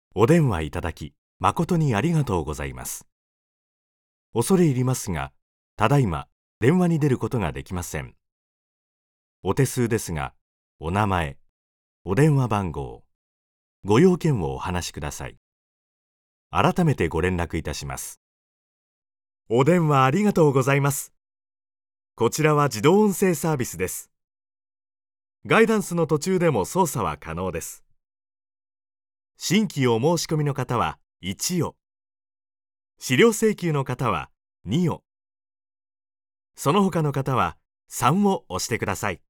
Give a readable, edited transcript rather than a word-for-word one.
お電話いただき誠にありがとうございます。恐れ入りますが、ただいま電話に出ることができません。お手数ですが、お名前、お電話番号、ご用件をお話しください。改めてご連絡いたします。お電話ありがとうございます。こちらは自動音声サービスです。ガイダンスの途中でも操作は可能です。新規お申し込みの方は1を、資料請求の方は2を、その他の方は3を押してください。